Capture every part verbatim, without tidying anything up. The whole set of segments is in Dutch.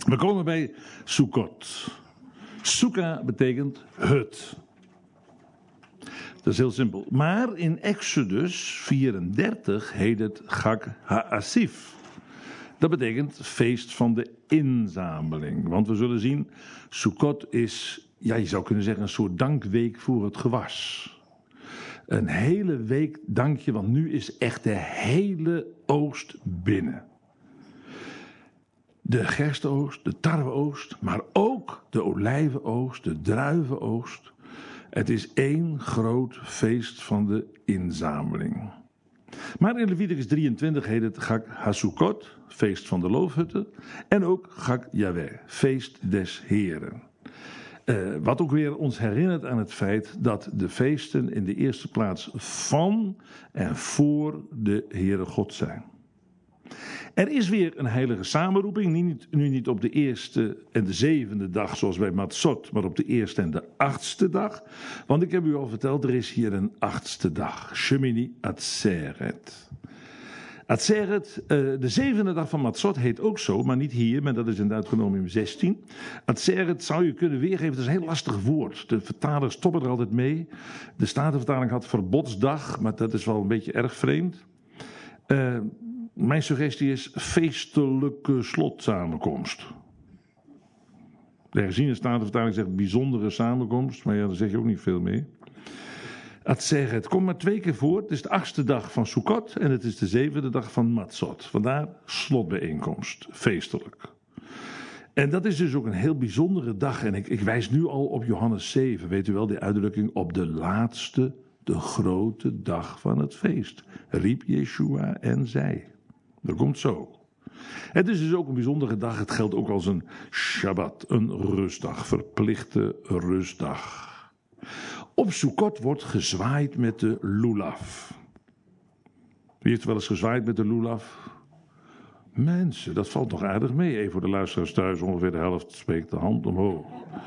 We komen bij Sukkot. Sukkah betekent hut. Dat is heel simpel. Maar in Exodus vierendertig heet het Chag HaAsif. Dat betekent feest van de inzameling. Want we zullen zien, Sukkot is, ja, je zou kunnen zeggen, een soort dankweek voor het gewas. Een hele week dank je, want nu is echt de hele oogst binnen. De gerstenoogst, de tarweoogst, maar ook de olijvenoogst, de druivenoogst. Het is één groot feest van de inzameling. Maar in Leviticus drieëntwintig heet het Chag HaSukkot, feest van de loofhutten. En ook Chag Yahweh, feest des Heren. Uh, wat ook weer ons herinnert aan het feit dat de feesten in de eerste plaats van en voor de Heere God zijn. Er is weer een heilige samenroeping, niet, nu niet op de eerste en de zevende dag zoals bij Matzot, maar op de eerste en de achtste dag. Want ik heb u al verteld, er is hier een achtste dag, Shemini Atzeret. Atzeret, uh, de zevende dag van Matzot heet ook zo, maar niet hier, maar dat is in Deuteronomium zestien. Atzeret zou je kunnen weergeven, dat is een heel lastig woord. De vertalers stoppen er altijd mee. De Statenvertaling had verbodsdag, maar dat is wel een beetje erg vreemd. Uh, Mijn suggestie is feestelijke slotsamenkomst. De herziene Statenvertaling zegt bijzondere samenkomst, maar ja, daar zeg je ook niet veel mee. Atzeret, het komt maar twee keer voor. Het is de achtste dag van Sukkot en het is de zevende dag van Matzot. Vandaar slotbijeenkomst, feestelijk. En dat is dus ook een heel bijzondere dag. En ik, ik wijs nu al op Johannes zeven, weet u wel, die uitdrukking op de laatste, de grote dag van het feest. Riep Yeshua en zei. Dat komt zo. Het is dus ook een bijzondere dag. Het geldt ook als een Shabbat, een rustdag, verplichte rustdag. Op Sukkot wordt gezwaaid met de lulaf. Wie heeft wel eens gezwaaid met de lulaf? Mensen, dat valt nog aardig mee. Even voor de luisteraars thuis, ongeveer de helft spreekt de hand omhoog.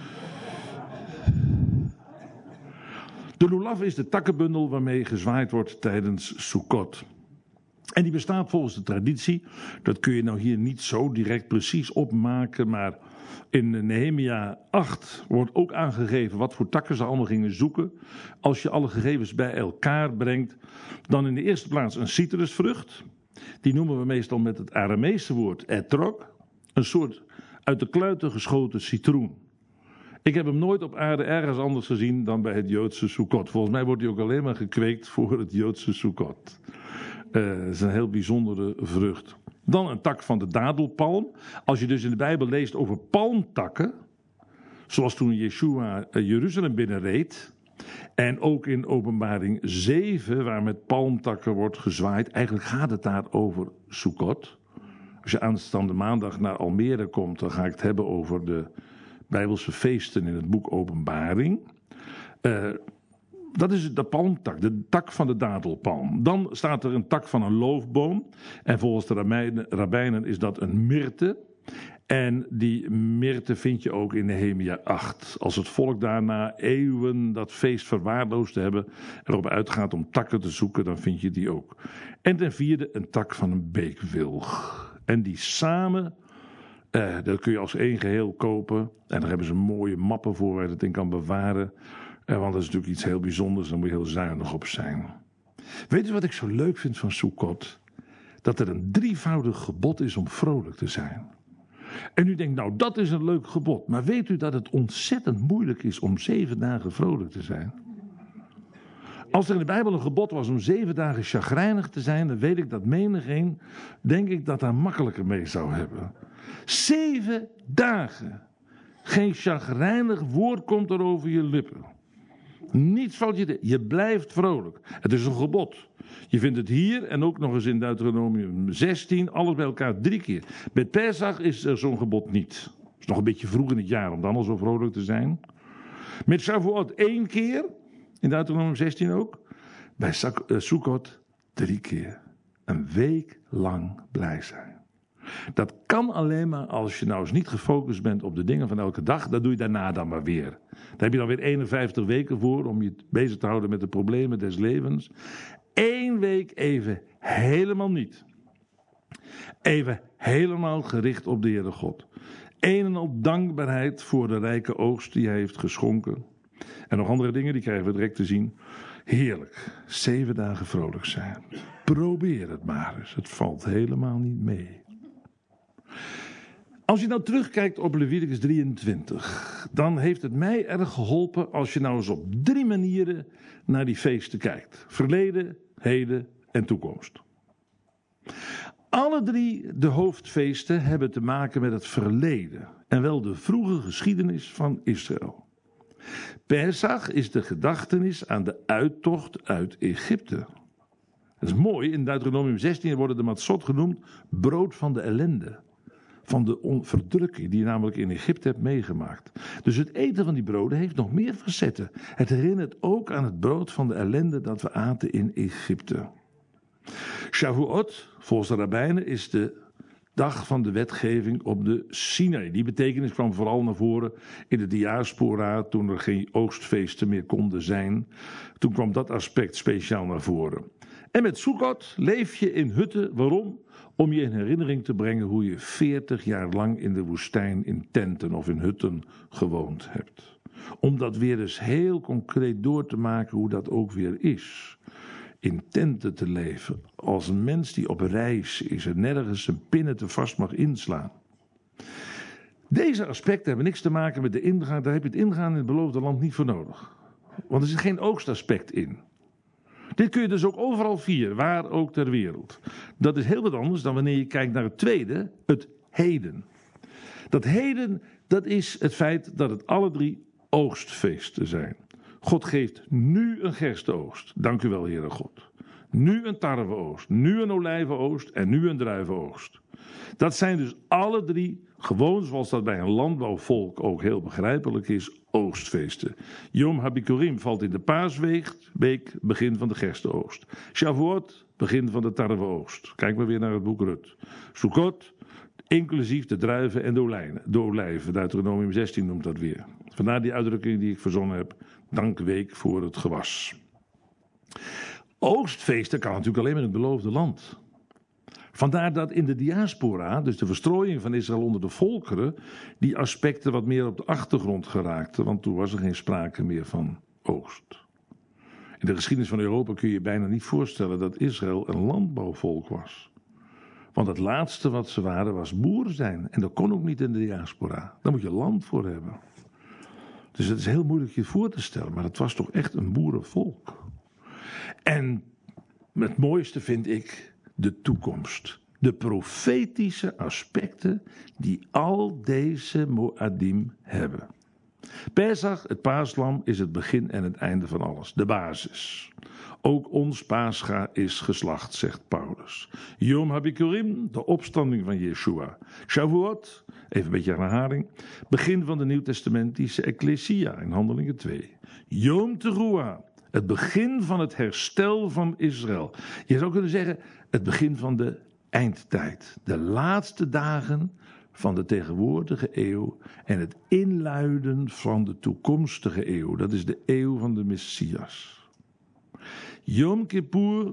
De lulaf is de takkenbundel waarmee gezwaaid wordt tijdens Sukkot. En die bestaat volgens de traditie, dat kun je nou hier niet zo direct precies opmaken, maar in Nehemia acht wordt ook aangegeven wat voor takken ze allemaal gingen zoeken. Als je alle gegevens bij elkaar brengt, dan in de eerste plaats een citrusvrucht. Die noemen we meestal met het Arameese woord etrog, een soort uit de kluiten geschoten citroen. Ik heb hem nooit op aarde ergens anders gezien dan bij het Joodse Sukkot. Volgens mij wordt hij ook alleen maar gekweekt voor het Joodse Sukkot. Uh, dat is een heel bijzondere vrucht. Dan een tak van de dadelpalm. Als je dus in de Bijbel leest over palmtakken, zoals toen Yeshua Jeruzalem binnenreed, en ook in Openbaring zeven, waar met palmtakken wordt gezwaaid, eigenlijk gaat het daar over Sukkot. Als je aanstaande maandag naar Almere komt, dan ga ik het hebben over de Bijbelse feesten in het boek Openbaring. Uh, Dat is de palmtak, de tak van de dadelpalm. Dan staat er een tak van een loofboom. En volgens de rabbijnen is dat een myrte. En die myrte vind je ook in Nehemia acht. Als het volk daarna eeuwen dat feest verwaarloosd te hebben, erop uitgaat om takken te zoeken, dan vind je die ook. En ten vierde een tak van een beekwilg. En die samen, eh, dat kun je als één geheel kopen. En daar hebben ze mooie mappen voor waar je het in kan bewaren. Eh, want dat is natuurlijk iets heel bijzonders, daar moet je heel zuinig op zijn. Weet u wat ik zo leuk vind van Sukkot? Dat er een drievoudig gebod is om vrolijk te zijn. En u denkt, nou dat is een leuk gebod. Maar weet u dat het ontzettend moeilijk is om zeven dagen vrolijk te zijn? Als er in de Bijbel een gebod was om zeven dagen chagrijnig te zijn, dan weet ik dat menigeen, denk ik, dat daar makkelijker mee zou hebben. Zeven dagen. Geen chagrijnig woord komt er over je lippen. Niets valt je te... Je blijft vrolijk. Het is een gebod. Je vindt het hier en ook nog eens in Deuteronomium zestien. Alles bij elkaar drie keer. Met Pesach is er zo'n gebod niet. Het is nog een beetje vroeg in het jaar om dan al zo vrolijk te zijn. Met Shavuot één keer. In Deuteronomium zestien ook. Bij Sukkot drie keer. Een week lang blij zijn. Dat kan alleen maar als je nou eens niet gefocust bent op de dingen van elke dag. Dat doe je daarna dan maar weer. Daar heb je dan weer eenenvijftig weken voor om je bezig te houden met de problemen des levens. Eén week even helemaal niet. Even helemaal gericht op de Heere God. Een en al dankbaarheid voor de rijke oogst die hij heeft geschonken. En nog andere dingen, die krijgen we direct te zien. Heerlijk, zeven dagen vrolijk zijn. Probeer het maar eens, het valt helemaal niet mee. Als je nou terugkijkt op Leviticus drieëntwintig, dan heeft het mij erg geholpen als je nou eens op drie manieren naar die feesten kijkt. Verleden, heden en toekomst. Alle drie de hoofdfeesten hebben te maken met het verleden en wel de vroege geschiedenis van Israël. Pesach is de gedachtenis aan de uittocht uit Egypte. Dat is mooi, in Deuteronomium zestien worden de matzot genoemd brood van de ellende. Van de verdrukking die je namelijk in Egypte hebt meegemaakt. Dus het eten van die broden heeft nog meer facetten. Het herinnert ook aan het brood van de ellende dat we aten in Egypte. Shavuot, volgens de rabbijnen, is de dag van de wetgeving op de Sinai. Die betekenis kwam vooral naar voren in de diaspora, toen er geen oogstfeesten meer konden zijn. Toen kwam dat aspect speciaal naar voren. En met Sukkot leef je in hutten. Waarom? Om je in herinnering te brengen hoe je veertig jaar lang in de woestijn in tenten of in hutten gewoond hebt. Om dat weer eens heel concreet door te maken hoe dat ook weer is. In tenten te leven als een mens die op reis is en nergens zijn pinnen te vast mag inslaan. Deze aspecten hebben niks te maken met de ingaan. Daar heb je het ingaan in het beloofde land niet voor nodig. Want er zit geen oogstaspect in. Dit kun je dus ook overal vieren, waar ook ter wereld. Dat is heel wat anders dan wanneer je kijkt naar het tweede, het heden. Dat heden, dat is het feit dat het alle drie oogstfeesten zijn. God geeft nu een gerstenoogst. Dank u wel, Heere God. Nu een tarweoogst, nu een olijvenoogst en nu een druivenoogst. Dat zijn dus alle drie, gewoon zoals dat bij een landbouwvolk ook heel begrijpelijk is, oogstfeesten. Yom HaBikurim valt in de paasweek, begin van de gerstenoogst. Shavuot, begin van de tarweoogst. Kijk maar weer naar het boek Rut. Sukkot, inclusief de druiven en de olijven. De olijven, Deuteronomium zestien noemt dat weer. Vandaar die uitdrukking die ik verzonnen heb. Dankweek voor het gewas. Oogstfeesten kan natuurlijk alleen maar in het beloofde land. Vandaar dat in de diaspora, dus de verstrooiing van Israël onder de volkeren, die aspecten wat meer op de achtergrond geraakten, want toen was er geen sprake meer van oogst. In de geschiedenis van Europa kun je je bijna niet voorstellen dat Israël een landbouwvolk was. Want het laatste wat ze waren was boeren zijn. En dat kon ook niet in de diaspora. Daar moet je land voor hebben. Dus het is heel moeilijk je voor te stellen, maar het was toch echt een boerenvolk. En het mooiste vind ik de toekomst. De profetische aspecten die al deze Moadim hebben. Pesach, het paaslam, is het begin en het einde van alles. De basis. Ook ons Pascha is geslacht, zegt Paulus. Yom HaBikurim, de opstanding van Yeshua. Shavuot, even een beetje herhaling. Begin van de Nieuwtestamentische Ecclesia in Handelingen twee. Yom Teruah, het begin van het herstel van Israël. Je zou kunnen zeggen, het begin van de eindtijd. De laatste dagen van de tegenwoordige eeuw en het inluiden van de toekomstige eeuw. Dat is de eeuw van de Messias. Yom Kippur,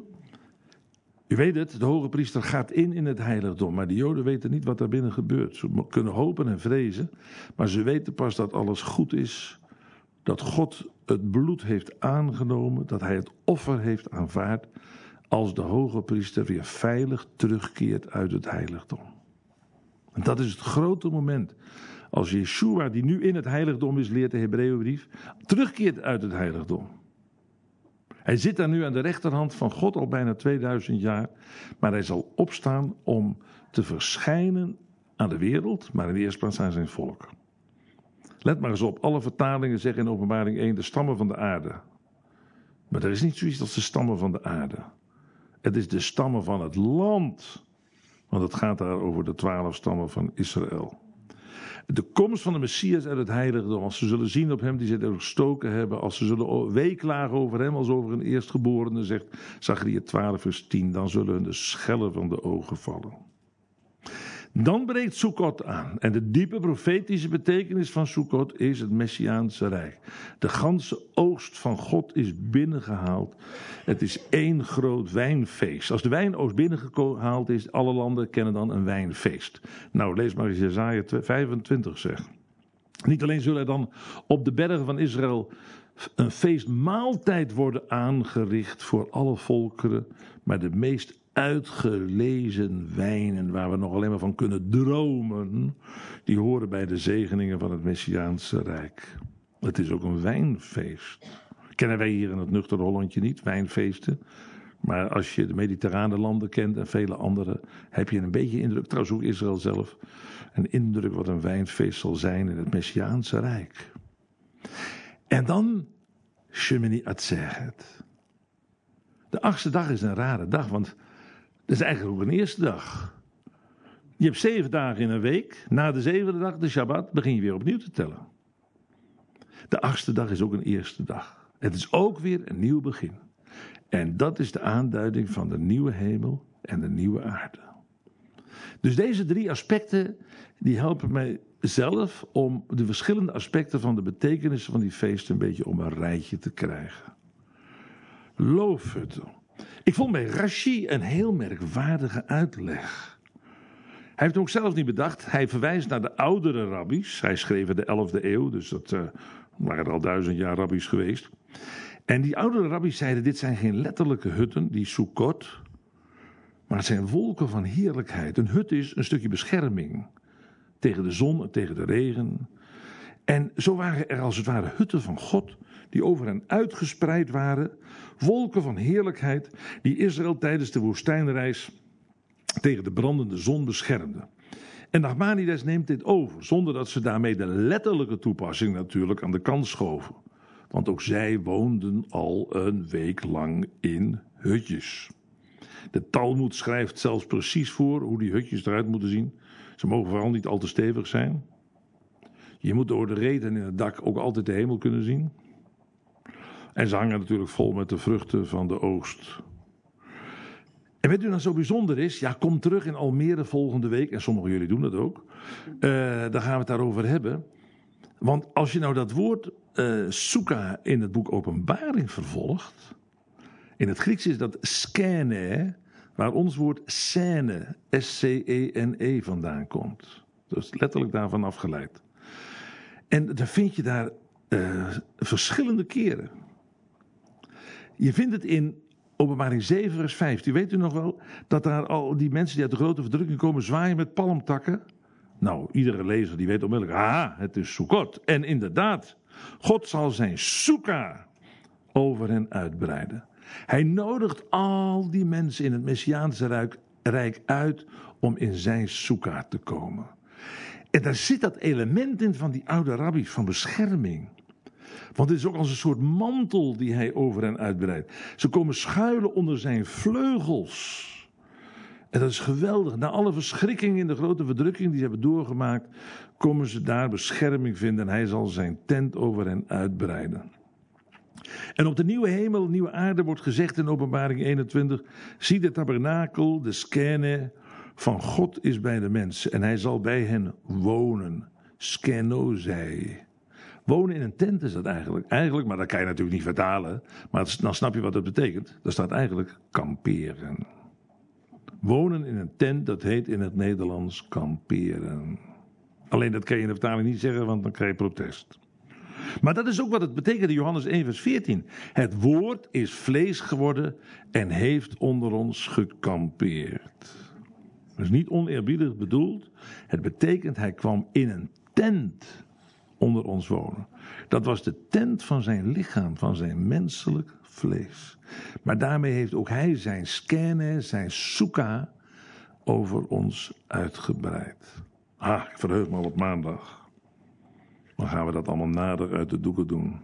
u weet het, de hoge priester gaat in in het heiligdom, maar de Joden weten niet wat daar binnen gebeurt. Ze kunnen hopen en vrezen, maar ze weten pas dat alles goed is, dat God het bloed heeft aangenomen, dat hij het offer heeft aanvaard, als de hoge priester weer veilig terugkeert uit het heiligdom. En dat is het grote moment. Als Yeshua, die nu in het heiligdom is, leert de Hebreeënbrief, terugkeert uit het heiligdom. Hij zit daar nu aan de rechterhand van God al bijna tweeduizend jaar. Maar hij zal opstaan om te verschijnen aan de wereld, maar in de eerste plaats aan zijn volk. Let maar eens op, alle vertalingen zeggen in Openbaring één de stammen van de aarde. Maar er is niet zoiets als de stammen van de aarde. Het is de stammen van het land. Want het gaat daar over de twaalf stammen van Israël. De komst van de Messias uit het heiligdom, als ze zullen zien op hem die ze er gestoken hebben, als ze zullen weeklagen over hem als over een eerstgeborene, zegt Zacharia twaalf vers tien, dan zullen hun de schellen van de ogen vallen. Dan breekt Sukkot aan. En de diepe profetische betekenis van Sukkot is het Messiaanse Rijk. De ganse oogst van God is binnengehaald. Het is één groot wijnfeest. Als de wijnoogst binnengehaald is, alle landen kennen dan een wijnfeest. Nou, lees maar eens Jesaja vijfentwintig zeg. Niet alleen zullen er dan op de bergen van Israël een feestmaaltijd worden aangericht voor alle volkeren, maar de meest uitgelezen wijnen, waar we nog alleen maar van kunnen dromen, die horen bij de zegeningen van het Messiaanse Rijk. Het is ook een wijnfeest. Kennen wij hier in het nuchtere Hollandje niet, wijnfeesten. Maar als je de mediterrane landen kent en vele andere, heb je een beetje indruk, trouwens ook Israël zelf, een indruk wat een wijnfeest zal zijn in het Messiaanse Rijk. En dan Shemini Atzeret. De achtste dag is een rare dag, want dat is eigenlijk ook een eerste dag. Je hebt zeven dagen in een week. Na de zevende dag, de Shabbat, begin je weer opnieuw te tellen. De achtste dag is ook een eerste dag. Het is ook weer een nieuw begin. En dat is de aanduiding van de nieuwe hemel en de nieuwe aarde. Dus deze drie aspecten, die helpen mij zelf om de verschillende aspecten van de betekenis van die feesten een beetje op een rijtje te krijgen. Loofhutten. Ik vond bij Rashi een heel merkwaardige uitleg. Hij heeft het ook zelf niet bedacht. Hij verwijst naar de oudere rabbies. Hij schreef in de elfde eeuw, dus dat uh, waren er al duizend jaar rabbies geweest. En die oudere rabbies zeiden, dit zijn geen letterlijke hutten, die Sukkot, maar het zijn wolken van heerlijkheid. Een hut is een stukje bescherming tegen de zon en tegen de regen. En zo waren er als het ware hutten van God, die over hen uitgespreid waren. Wolken van heerlijkheid, die Israël tijdens de woestijnreis tegen de brandende zon beschermden. En Nachmanides neemt dit over, zonder dat ze daarmee de letterlijke toepassing natuurlijk aan de kant schoven. Want ook zij woonden al een week lang in hutjes. De Talmoed schrijft zelfs precies voor hoe die hutjes eruit moeten zien. Ze mogen vooral niet al te stevig zijn. Je moet door de reten in het dak ook altijd de hemel kunnen zien. En ze hangen natuurlijk vol met de vruchten van de oogst. En weet u nou zo bijzonder is? Ja, kom terug in Almere volgende week. En sommigen van jullie doen dat ook. Uh, daar gaan we het daarover hebben. Want als je nou dat woord uh, sukkah in het boek Openbaring vervolgt. In het Grieks is dat skene, waar ons woord scène, S C E N E vandaan komt. Dat is letterlijk daarvan afgeleid. En dan vind je daar uh, verschillende keren. Je vindt het in Openbaring zeven vers vijftien. Weet u nog wel dat daar al die mensen die uit de grote verdrukking komen zwaaien met palmtakken? Nou, iedere lezer die weet onmiddellijk, ah, het is Sukkot. En inderdaad, God zal zijn sukkah over hen uitbreiden. Hij nodigt al die mensen in het Messiaanse Rijk uit om in zijn sukkah te komen. En daar zit dat element in van die oude rabbies, van bescherming. Want het is ook als een soort mantel die hij over hen uitbreidt. Ze komen schuilen onder zijn vleugels. En dat is geweldig. Na alle verschrikkingen in de grote verdrukking die ze hebben doorgemaakt, komen ze daar bescherming vinden. En hij zal zijn tent over hen uitbreiden. En op de nieuwe hemel, de nieuwe aarde wordt gezegd in Openbaring eenentwintig. Zie de tabernakel, de skene van God is bij de mensen. En hij zal bij hen wonen. Skenozei. Wonen in een tent is dat eigenlijk. Eigenlijk, maar dat kan je natuurlijk niet vertalen. Maar dan snap je wat dat betekent. Dat staat eigenlijk kamperen. Wonen in een tent, dat heet in het Nederlands kamperen. Alleen dat kan je in de vertaling niet zeggen, want dan krijg je protest. Maar dat is ook wat het betekent in Johannes één vers veertien. Het woord is vlees geworden en heeft onder ons gekampeerd. Dat is niet oneerbiedig bedoeld. Het betekent hij kwam in een tent onder ons wonen. Dat was de tent van zijn lichaam, van zijn menselijk vlees. Maar daarmee heeft ook hij zijn skene, zijn sukkah over ons uitgebreid. Ah, ik verheug me op maandag. Dan gaan we dat allemaal nader uit de doeken doen.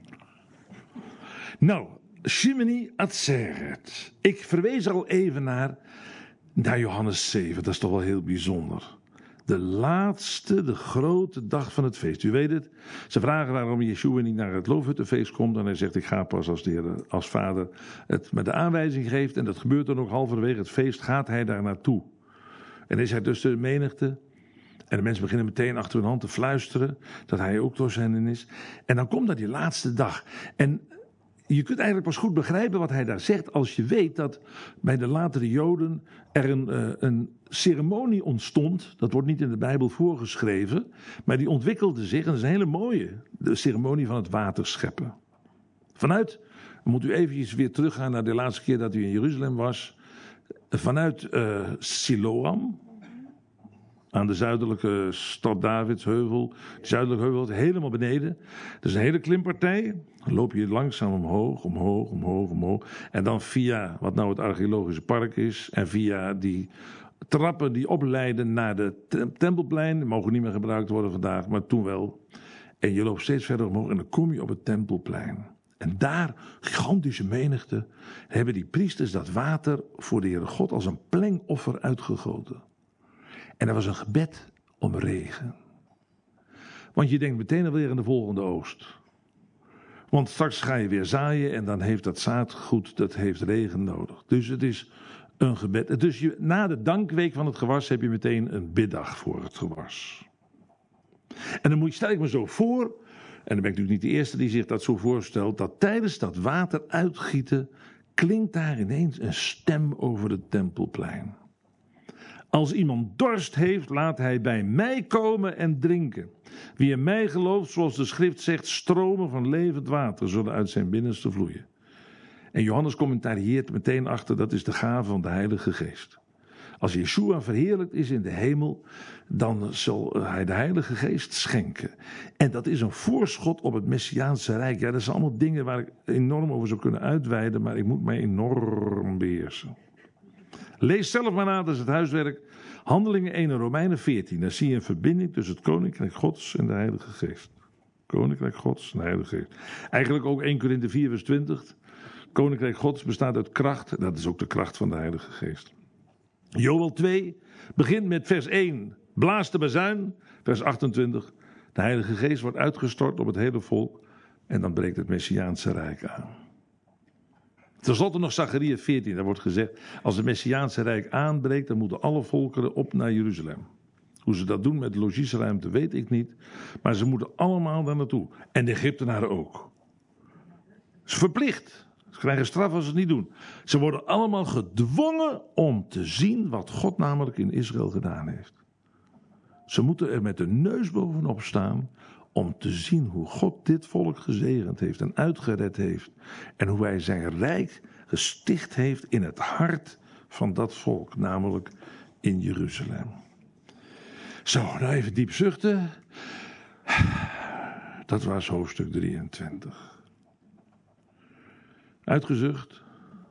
Nou, Shemini Atzeret. Ik verwees er al even naar, naar Johannes zeven. Dat is toch wel heel bijzonder. De laatste, de grote dag van het feest. U weet het. Ze vragen waarom Yeshua niet naar het loofhuttenfeest komt. En hij zegt, ik ga pas als de Heer, als vader het met de aanwijzing geeft. En dat gebeurt dan ook halverwege het feest. Gaat hij daar naartoe. En is hij dus de menigte. En de mensen beginnen meteen achter hun hand te fluisteren dat hij ook door zijn is. En dan komt dat die laatste dag. En je kunt eigenlijk pas goed begrijpen wat hij daar zegt als je weet dat bij de latere Joden er een, uh, een ceremonie ontstond. Dat wordt niet in de Bijbel voorgeschreven, maar die ontwikkelde zich. En dat is een hele mooie, de ceremonie van het waterscheppen. Vanuit, dan moet u eventjes weer teruggaan naar de laatste keer dat u in Jeruzalem was. Vanuit uh, Siloam, aan de zuidelijke stad Davidsheuvel, de zuidelijke heuvel, helemaal beneden. Dat is een hele klimpartij. Dan loop je langzaam omhoog, omhoog, omhoog, omhoog. En dan via wat nou het archeologische park is. En via die trappen die opleiden naar de Tempelplein. Die mogen niet meer gebruikt worden vandaag, maar toen wel. En je loopt steeds verder omhoog en dan kom je op het Tempelplein. En daar, gigantische menigte, hebben die priesters dat water voor de Heere God als een plengoffer uitgegoten. En er was een gebed om regen. Want je denkt meteen alweer aan de volgende oogst. Want straks ga je weer zaaien en dan heeft dat zaadgoed, dat heeft regen nodig. Dus het is een gebed. Dus je, na de dankweek van het gewas heb je meteen een biddag voor het gewas. En dan moet je, stel ik me zo voor, en dan ben ik natuurlijk niet de eerste die zich dat zo voorstelt, dat tijdens dat water uitgieten klinkt daar ineens een stem over het Tempelplein. Als iemand dorst heeft, laat hij bij mij komen en drinken. Wie in mij gelooft, zoals de schrift zegt, stromen van levend water zullen uit zijn binnenste vloeien. En Johannes commentarieert meteen achter, dat is de gave van de Heilige Geest. Als Yeshua verheerlijkt is in de hemel, dan zal hij de Heilige Geest schenken. En dat is een voorschot op het Messiaanse Rijk. Ja, dat zijn allemaal dingen waar ik enorm over zou kunnen uitweiden, maar ik moet mij enorm beheersen. Lees zelf maar na, dat is het huiswerk. Handelingen één en Romeinen veertien. Daar zie je een verbinding tussen het Koninkrijk Gods en de Heilige Geest. Koninkrijk Gods en de Heilige Geest. Eigenlijk ook één Korinthe vier vers twintig. Koninkrijk Gods bestaat uit kracht. Dat is ook de kracht van de Heilige Geest. Joël twee begint met vers één. Blaas de bazuin. Vers achtentwintig. De Heilige Geest wordt uitgestort op het hele volk. En dan breekt het Messiaanse Rijk aan. Ten slotte nog Zacharia veertien, daar wordt gezegd, als het Messiaanse Rijk aanbreekt, dan moeten alle volkeren op naar Jeruzalem. Hoe ze dat doen met logiesruimte weet ik niet, maar ze moeten allemaal daar naartoe. En de Egyptenaren ook. Ze verplicht. Ze krijgen straf als ze het niet doen. Ze worden allemaal gedwongen om te zien wat God namelijk in Israël gedaan heeft. Ze moeten er met de neus bovenop staan om te zien hoe God dit volk gezegend heeft en uitgered heeft. En hoe hij zijn rijk gesticht heeft in het hart van dat volk, namelijk in Jeruzalem. Zo, nou even diep zuchten. Dat was hoofdstuk drieëntwintig. Uitgezucht.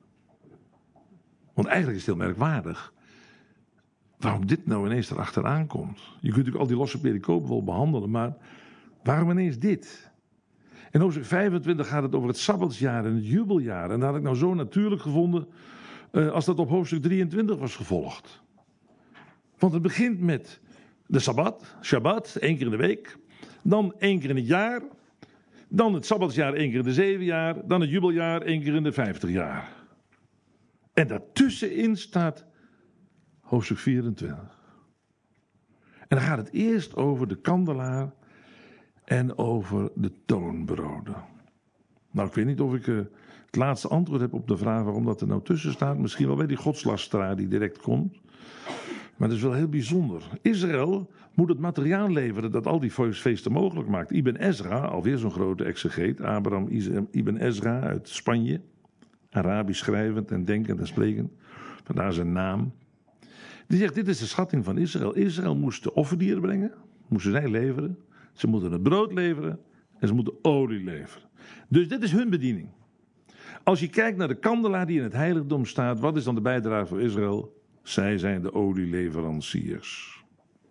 Want eigenlijk is het heel merkwaardig waarom dit nou ineens erachteraan komt. Je kunt natuurlijk al die losse pericopen wel behandelen, maar waarom ineens dit? In hoofdstuk vijfentwintig gaat het over het Sabbatsjaar en het jubeljaar. En dat had ik nou zo natuurlijk gevonden uh, als dat op hoofdstuk drieëntwintig was gevolgd. Want het begint met de Sabbat, Shabbat, één keer in de week. Dan één keer in het jaar. Dan het Sabbatsjaar één keer in de zeven jaar. Dan het jubeljaar één keer in de vijftig jaar. En daartussenin staat hoofdstuk vierentwintig. En dan gaat het eerst over de kandelaar en over de toonbroden. Nou, ik weet niet of ik uh, het laatste antwoord heb op de vraag waarom dat er nou tussen staat. Misschien wel bij die godslasteraar die direct komt. Maar dat is wel heel bijzonder. Israël moet het materiaal leveren dat al die feesten mogelijk maakt. Ibn Ezra, alweer zo'n grote exegeet. Abraham Ibn Ezra uit Spanje. Arabisch schrijvend en denkend en sprekend. Vandaar zijn naam. Die zegt, dit is de schatting van Israël. Israël moest de offerdieren brengen. Moesten zij leveren. Ze moeten het brood leveren. En ze moeten olie leveren. Dus dit is hun bediening. Als je kijkt naar de kandelaar die in het heiligdom staat. Wat is dan de bijdrage voor Israël? Zij zijn de olieleveranciers.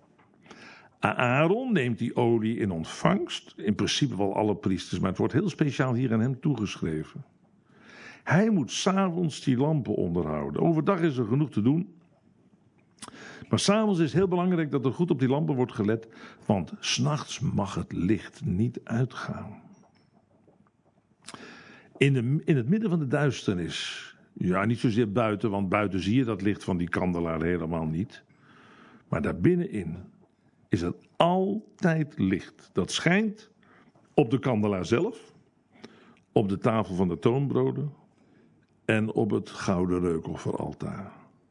Aaron neemt die olie in ontvangst. In principe wel alle priesters. Maar het wordt heel speciaal hier aan hem toegeschreven. Hij moet 's avonds die lampen onderhouden. Overdag is er genoeg te doen. Maar 's avonds is het heel belangrijk dat er goed op die lampen wordt gelet. Want 's nachts mag het licht niet uitgaan. In, de, in het midden van de duisternis. Ja, niet zozeer buiten, want buiten zie je dat licht van die kandelaar helemaal niet. Maar daar binnenin is er altijd licht. Dat schijnt op de kandelaar zelf, op de tafel van de toonbroden en op het gouden reukofferaltaar.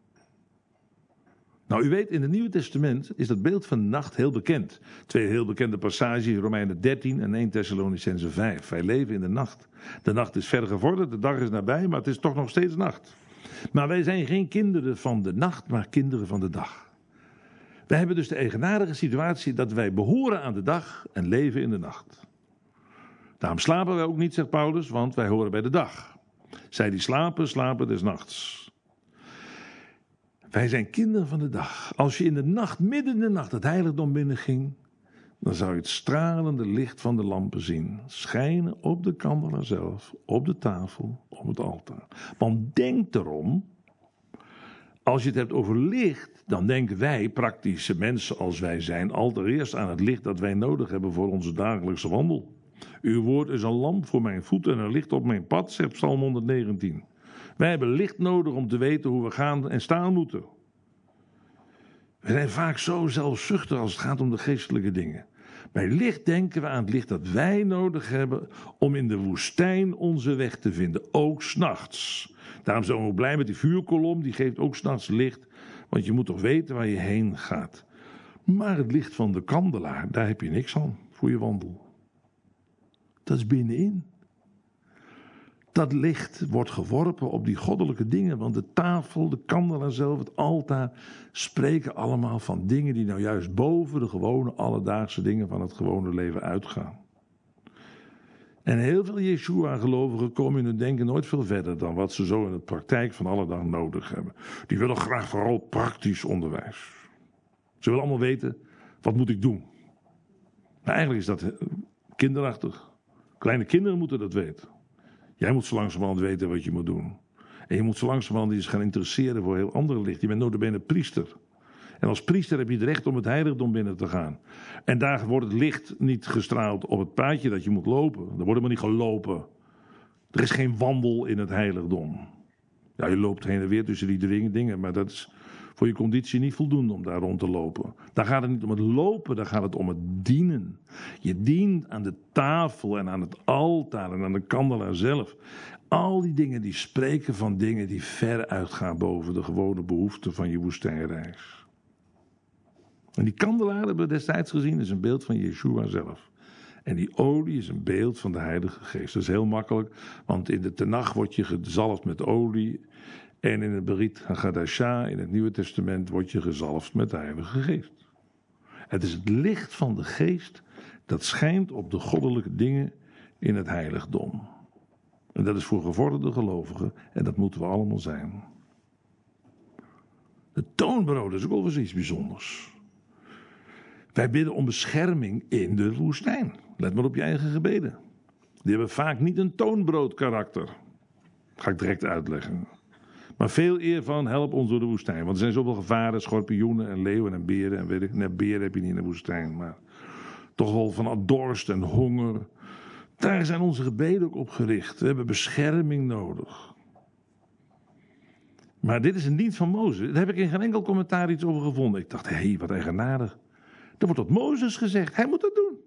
Nou, u weet, in het Nieuwe Testament is dat beeld van de nacht heel bekend. Twee heel bekende passages, Romeinen dertien en eerste Thessalonicenzen vijf. Wij leven in de nacht. De nacht is ver gevorderd, de dag is nabij, maar het is toch nog steeds nacht. Maar wij zijn geen kinderen van de nacht, maar kinderen van de dag. Wij hebben dus de eigenaardige situatie dat wij behoren aan de dag en leven in de nacht. Daarom slapen wij ook niet, zegt Paulus, want wij horen bij de dag. Zij die slapen, slapen des nachts. Wij zijn kinderen van de dag. Als je in de nacht, midden in de nacht, het heiligdom binnenging, dan zou je het stralende licht van de lampen zien. Schijnen op de kandelaar zelf, op de tafel, op het altaar. Want denk erom, als je het hebt over licht, dan denken wij, praktische mensen als wij zijn, allereerst aan het licht dat wij nodig hebben voor onze dagelijkse wandel. Uw woord is een lamp voor mijn voeten en een licht op mijn pad, zegt Psalm honderdnegentien. Wij hebben licht nodig om te weten hoe we gaan en staan moeten. We zijn vaak zo zelfzuchtig als het gaat om de geestelijke dingen. Bij licht denken we aan het licht dat wij nodig hebben om in de woestijn onze weg te vinden, ook 's nachts. Daarom zijn we ook blij met die vuurkolom, die geeft ook 's nachts licht, want je moet toch weten waar je heen gaat. Maar het licht van de kandelaar, daar heb je niks aan voor je wandel. Dat is binnenin. Dat licht wordt geworpen op die goddelijke dingen, want de tafel, de kandelaar zelf, het altaar spreken allemaal van dingen die nou juist boven de gewone alledaagse dingen van het gewone leven uitgaan. En heel veel Yeshua-gelovigen komen in hun denken nooit veel verder dan wat ze zo in de praktijk van alle dag nodig hebben. Die willen graag vooral praktisch onderwijs. Ze willen allemaal weten, wat moet ik doen? Maar eigenlijk is dat kinderachtig. Kleine kinderen moeten dat weten. Jij moet zo langzamerhand weten wat je moet doen. En je moet zo langzamerhand je gaan interesseren voor heel andere licht. Je bent nota bene priester. En als priester heb je het recht om het heiligdom binnen te gaan. En daar wordt het licht niet gestraald op het paadje dat je moet lopen. Er wordt helemaal niet gelopen. Er is geen wandel in het heiligdom. Ja, je loopt heen en weer tussen die drie dingen, maar dat is voor je conditie niet voldoende om daar rond te lopen. Daar gaat het niet om het lopen, daar gaat het om het dienen. Je dient aan de tafel en aan het altaar en aan de kandelaar zelf. Al die dingen die spreken van dingen die ver uitgaan boven de gewone behoeften van je woestijnreis. En die kandelaar hebben we destijds gezien, is een beeld van Yeshua zelf. En die olie is een beeld van de Heilige Geest. Dat is heel makkelijk, want in de Tenach word je gezalfd met olie. En in het Berit HaGadasha, in het Nieuwe Testament, word je gezalfd met de Heilige Geest. Het is het licht van de Geest dat schijnt op de goddelijke dingen in het heiligdom. En dat is voor gevorderde gelovigen en dat moeten we allemaal zijn. De toonbroden is ook wel eens iets bijzonders. Wij bidden om bescherming in de woestijn. Let maar op je eigen gebeden. Die hebben vaak niet een toonbroodkarakter. Dat ga ik direct uitleggen. Maar veel eer van help ons door de woestijn. Want er zijn zoveel gevaren, schorpioenen en leeuwen en beren. En weet ik, nee, beren heb je niet in de woestijn. Maar toch wel van dorst en honger. Daar zijn onze gebeden ook op gericht. We hebben bescherming nodig. Maar dit is een dienst van Mozes. Daar heb ik in geen enkel commentaar iets over gevonden. Ik dacht, hé, hey, wat eigenaardig. Er wordt tot Mozes gezegd. Hij moet dat doen.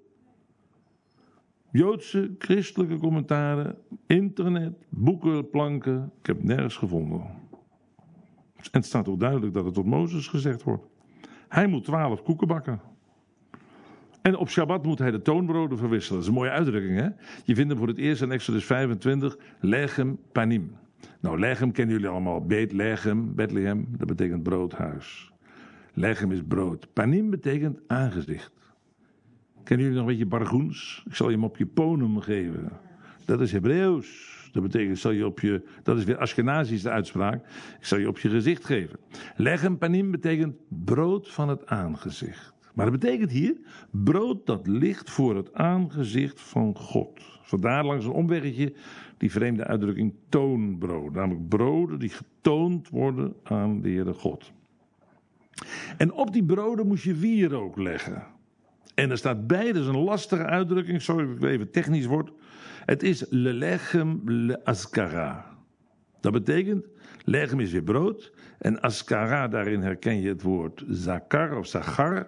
Joodse, christelijke commentaren, internet, boeken, planken. Ik heb het nergens gevonden. En het staat ook duidelijk dat het tot Mozes gezegd wordt. Hij moet twaalf koeken bakken. En op Shabbat moet hij de toonbroden verwisselen. Dat is een mooie uitdrukking, hè? Je vindt hem voor het eerst in Exodus vijfentwintig. Lechem panim. Nou, lechem kennen jullie allemaal. Beet lechem, Bethlehem, dat betekent broodhuis. Lechem is brood. Panim betekent aangezicht. Kennen jullie nog een beetje bargoens? Ik zal je hem op je ponum geven. Dat is Hebreeuws. Dat betekent, zal je op je, dat is weer Ashkenazische uitspraak. Ik zal je op je gezicht geven. Lechem panim betekent brood van het aangezicht. Maar dat betekent hier brood dat ligt voor het aangezicht van God. Vandaar langs een omweggetje die vreemde uitdrukking toonbrood. Namelijk broden die getoond worden aan de Heere God. En op die broden moest je wierook leggen. En er staat bij, dat is een lastige uitdrukking, sorry dat ik even technisch word. Het is le lechem le askara. Dat betekent, lechem is weer brood. En askara, daarin herken je het woord zakar of zagar.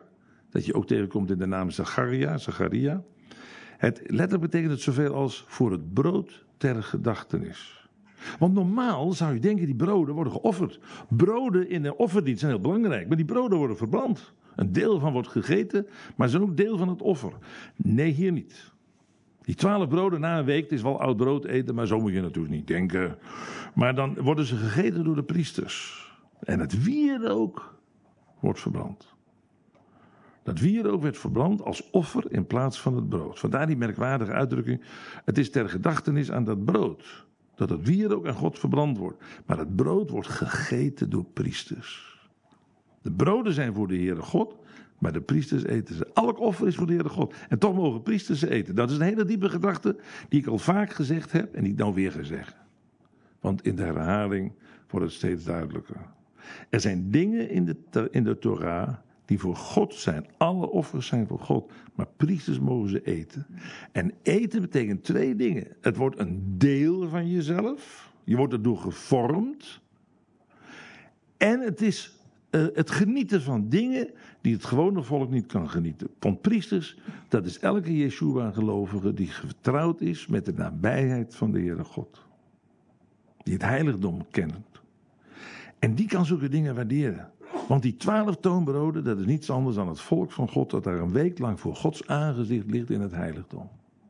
dat je ook tegenkomt in de naam Zacharia, Zacharia. Het letterlijk betekent het zoveel als voor het brood ter gedachtenis. Want normaal zou je denken, die broden worden geofferd. Broden in de offerdienst zijn heel belangrijk, maar die broden worden verbrand. Een deel van wordt gegeten, maar ze zijn ook deel van het offer. Nee, hier niet. Die twaalf broden na een week, het is wel oud brood eten, maar zo moet je natuurlijk niet denken. Maar dan worden ze gegeten door de priesters. En het wierook wordt verbrand. Dat wierook werd verbrand als offer in plaats van het brood. Vandaar die merkwaardige uitdrukking. Het is ter gedachtenis aan dat brood. Dat het wierook aan God verbrand wordt. Maar het brood wordt gegeten door priesters. De broden zijn voor de Heere God. Maar de priesters eten ze. Elk offer is voor de Heere God. En toch mogen priesters ze eten. Dat is een hele diepe gedachte die ik al vaak gezegd heb. En die ik nou weer ga zeggen. Want in de herhaling wordt het steeds duidelijker. Er zijn dingen in de, in de Torah die voor God zijn. Alle offers zijn voor God. Maar priesters mogen ze eten. En eten betekent twee dingen. Het wordt een deel van jezelf. Je wordt erdoor gevormd. En het is uh, het genieten van dingen die het gewone volk niet kan genieten. Want priesters, dat is elke Yeshua-gelovige die vertrouwd is met de nabijheid van de Heere God. Die het heiligdom kent. En die kan zulke dingen waarderen. Want die twaalf toonbroden, dat is niets anders dan het volk van God dat daar een week lang voor Gods aangezicht ligt in het heiligdom.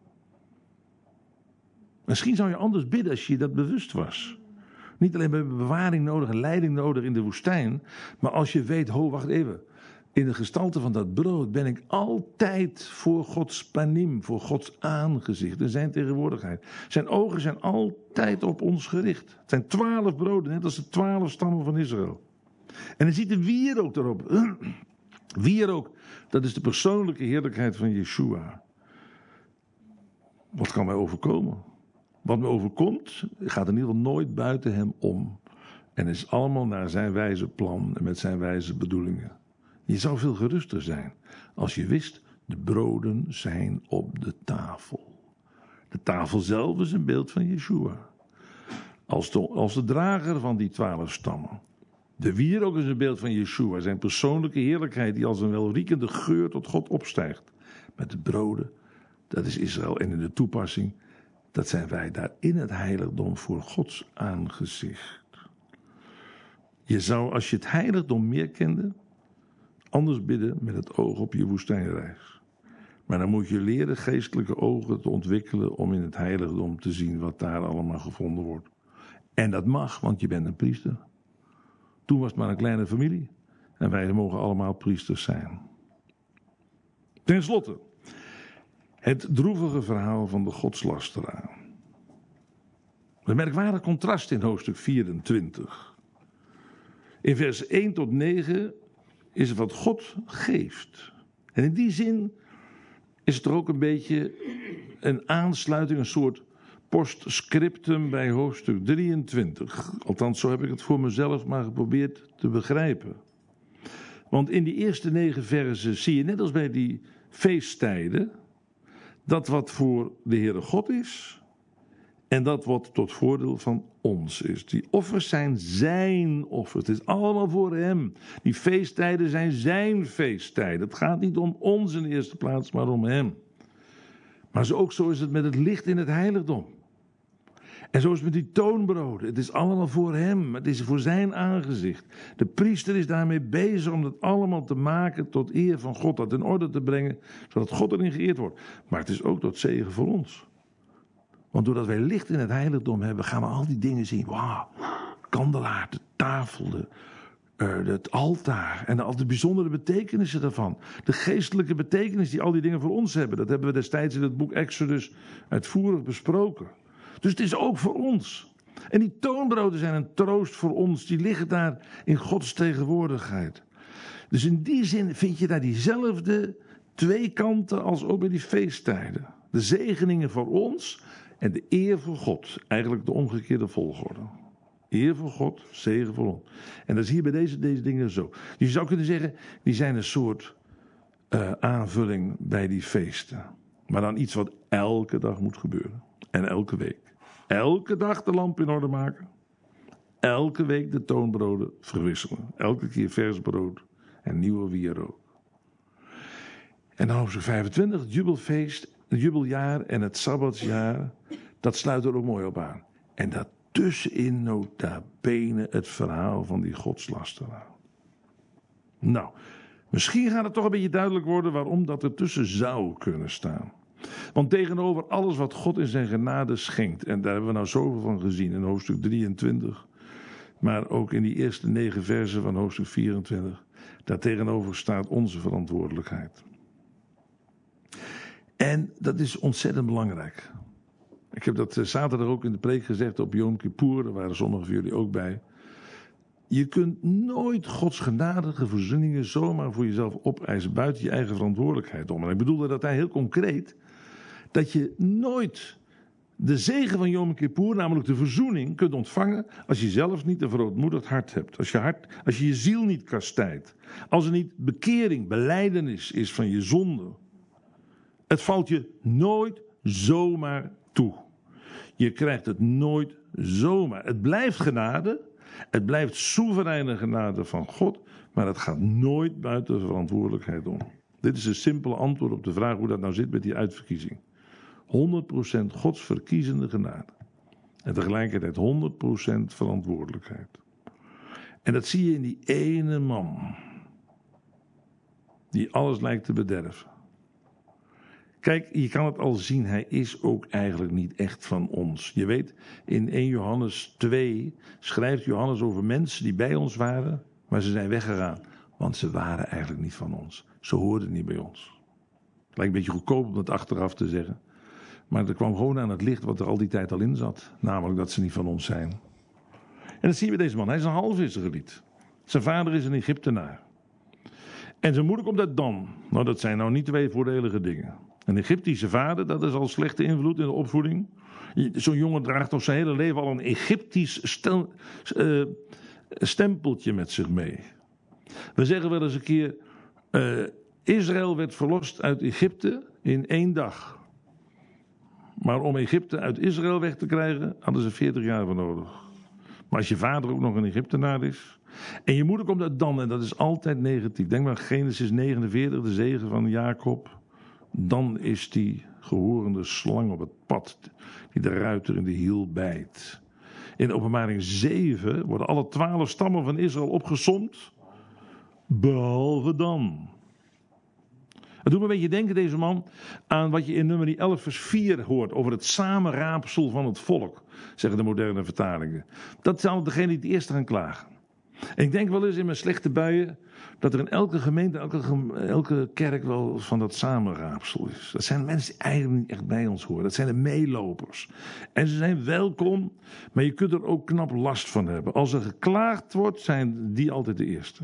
Misschien zou je anders bidden als je dat bewust was. Niet alleen bij bewaring nodig en leiding nodig in de woestijn, maar als je weet, ho, wacht even. In de gestalte van dat brood ben ik altijd voor Gods panim, voor Gods aangezicht en zijn tegenwoordigheid. Zijn ogen zijn altijd op ons gericht. Het zijn twaalf broden, net als de twaalf stammen van Israël. En dan ziet de wierook erop. Wierook, dat is de persoonlijke heerlijkheid van Yeshua. Wat kan mij overkomen? Wat me overkomt, gaat in ieder geval nooit buiten hem om. En is allemaal naar zijn wijze plan en met zijn wijze bedoelingen. Je zou veel geruster zijn als je wist, de broden zijn op de tafel. De tafel zelf is een beeld van Yeshua. Als de, als de drager van die twaalf stammen. De wierook is een beeld van Yeshua, zijn persoonlijke heerlijkheid die als een welriekende geur tot God opstijgt. Met de broden, dat is Israël. En in de toepassing, dat zijn wij daar in het heiligdom voor Gods aangezicht. Je zou, als je het heiligdom meer kende, anders bidden met het oog op je woestijnreis. Maar dan moet je leren geestelijke ogen te ontwikkelen om in het heiligdom te zien wat daar allemaal gevonden wordt. En dat mag, want je bent een priester. Toen was het maar een kleine familie. En wij mogen allemaal priesters zijn. Ten slotte, het droevige verhaal van de godslasteraar. Een merkwaardig contrast in hoofdstuk vierentwintig. In vers één tot negen is het wat God geeft. En in die zin is het er ook een beetje een aansluiting, een soort postscriptum bij hoofdstuk drieëntwintig. Althans, zo heb ik het voor mezelf maar geprobeerd te begrijpen. Want in die eerste negen versen zie je, net als bij die feesttijden, dat wat voor de Heere God is en dat wat tot voordeel van ons is. Die offers zijn zijn offers. Het is allemaal voor hem. Die feesttijden zijn zijn feesttijden. Het gaat niet om ons in de eerste plaats, maar om hem. Maar zo ook zo is het met het licht in het heiligdom. En zo is het met die toonbroden. Het is allemaal voor hem. Het is voor zijn aangezicht. De priester is daarmee bezig om dat allemaal te maken tot eer van God. Dat in orde te brengen, zodat God erin geëerd wordt. Maar het is ook tot zegen voor ons. Want doordat wij licht in het heiligdom hebben, gaan we al die dingen zien. Wauw, kandelaar, de tafel, de, uh, het altaar en al de bijzondere betekenissen daarvan. De geestelijke betekenis die al die dingen voor ons hebben. Dat hebben we destijds in het boek Exodus uitvoerig besproken. Dus het is ook voor ons. En die toonbroden zijn een troost voor ons. Die liggen daar in Gods tegenwoordigheid. Dus in die zin vind je daar diezelfde twee kanten als ook bij die feesttijden. De zegeningen voor ons en de eer voor God. Eigenlijk de omgekeerde volgorde. Eer voor God, zegen voor ons. En dat is hier bij deze, deze dingen zo. Dus je zou kunnen zeggen, die zijn een soort uh, aanvulling bij die feesten. Maar dan iets wat elke dag moet gebeuren. En elke week. Elke dag de lamp in orde maken. Elke week de toonbroden verwisselen. Elke keer vers brood en nieuwe wierook. En dan hoofdstuk vijfentwintig, het jubelfeest, het jubeljaar en het sabbatsjaar. Dat sluit er ook mooi op aan. En daartussenin nota bene het verhaal van die godslasteraar. Nou, misschien gaat het toch een beetje duidelijk worden waarom dat ertussen zou kunnen staan. Want tegenover alles wat God in zijn genade schenkt, en daar hebben we nou zoveel van gezien in hoofdstuk drieëntwintig, maar ook in die eerste negen versen van hoofdstuk vierentwintig, daartegenover staat onze verantwoordelijkheid. En dat is ontzettend belangrijk. Ik heb dat zaterdag ook in de preek gezegd op Yom Kippur, daar waren sommigen van jullie ook bij. Je kunt nooit Gods genadige verzoeningen zomaar voor jezelf opeisen buiten je eigen verantwoordelijkheid om. En ik bedoelde dat hij heel concreet, dat je nooit de zegen van Yom Kippur, namelijk de verzoening, kunt ontvangen als je zelf niet een verootmoedigd hart hebt. Als je, hart, als je je ziel niet kastijdt. Als er niet bekering, belijdenis is van je zonde. Het valt je nooit zomaar toe. Je krijgt het nooit zomaar. Het blijft genade. Het blijft soevereine genade van God. Maar het gaat nooit buiten de verantwoordelijkheid om. Dit is een simpele antwoord op de vraag hoe dat nou zit met die uitverkiezing. honderd procent Gods verkiezende genade. En tegelijkertijd honderd procent verantwoordelijkheid. En dat zie je in die ene man. Die alles lijkt te bederven. Kijk, je kan het al zien, hij is ook eigenlijk niet echt van ons. Je weet, in eerste Johannes twee schrijft Johannes over mensen die bij ons waren, maar ze zijn weggegaan. Want ze waren eigenlijk niet van ons. Ze hoorden niet bij ons. Het lijkt een beetje goedkoop om dat achteraf te zeggen. Maar er kwam gewoon aan het licht wat er al die tijd al in zat. Namelijk dat ze niet van ons zijn. En dat zie je bij deze man. Hij is een half Israëliet. Zijn vader is een Egyptenaar. En zijn moeder komt uit Dan. Nou, dat zijn nou niet twee voordelige dingen. Een Egyptische vader, dat is al slechte invloed in de opvoeding. Zo'n jongen draagt toch zijn hele leven al een Egyptisch stel, uh, stempeltje met zich mee. We zeggen wel eens een keer, uh, Israël werd verlost uit Egypte in één dag. Maar om Egypte uit Israël weg te krijgen, hadden ze veertig jaar voor nodig. Maar als je vader ook nog een Egyptenaar is, en je moeder komt uit Dan, en dat is altijd negatief. Denk maar aan Genesis negenenveertig, de zegen van Jacob. Dan is die gehorende slang op het pad, die de ruiter in de hiel bijt. In Openbaring zeven worden alle twaalf stammen van Israël opgesomd, behalve Dan. Het doet me een beetje denken, deze man, aan wat je in nummer elf vers vier hoort over het samenraapsel van het volk, zeggen de moderne vertalingen. Dat zijn degenen die het eerst gaan klagen. En ik denk wel eens in mijn slechte buien dat er in elke gemeente, elke, elke kerk wel van dat samenraapsel is. Dat zijn mensen die eigenlijk niet echt bij ons horen. Dat zijn de meelopers. En ze zijn welkom, maar je kunt er ook knap last van hebben. Als er geklaagd wordt, zijn die altijd de eerste.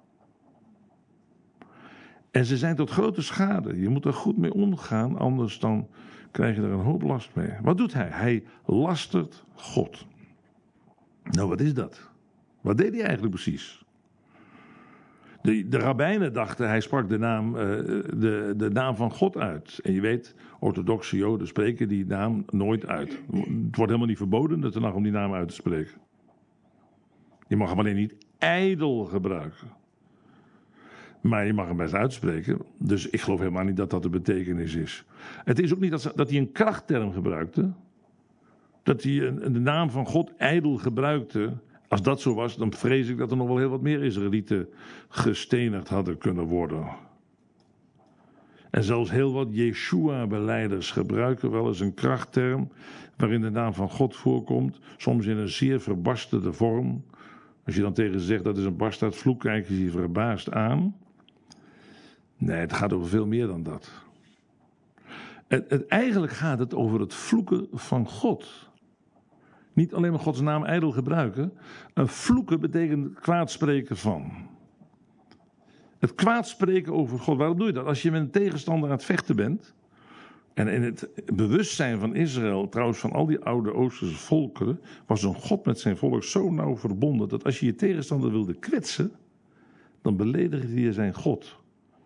En ze zijn tot grote schade. Je moet er goed mee omgaan, anders dan krijg je er een hoop last mee. Wat doet hij? Hij lastert God. Nou, wat is dat? Wat deed hij eigenlijk precies? De, de rabbijnen dachten, hij sprak de naam, uh, de, de naam van God uit. En je weet, orthodoxe Joden spreken die naam nooit uit. Het wordt helemaal niet verboden dat er nog om die naam uit te spreken. Je mag hem alleen niet ijdel gebruiken. Maar je mag hem best uitspreken. Dus ik geloof helemaal niet dat dat de betekenis is. Het is ook niet dat, ze, dat hij een krachtterm gebruikte. Dat hij een, de naam van God ijdel gebruikte. Als dat zo was, dan vrees ik dat er nog wel heel wat meer Israëlieten gestenigd hadden kunnen worden. En zelfs heel wat Yeshua-belijders gebruiken wel eens een krachtterm waarin de naam van God voorkomt. Soms in een zeer verbasterde vorm. Als je dan tegen ze zegt dat is een bastaardvloek, kijken ze je verbaasd aan. Nee, het gaat over veel meer dan dat. Het, het, eigenlijk gaat het over het vloeken van God. Niet alleen maar Gods naam ijdel gebruiken. Een vloeken betekent kwaadspreken van. Het kwaadspreken over God. Waarom doe je dat? Als je met een tegenstander aan het vechten bent. En in het bewustzijn van Israël, trouwens van al die oude Oosterse volkeren, was een God met zijn volk zo nauw verbonden dat als je je tegenstander wilde kwetsen, dan beledigde je zijn God.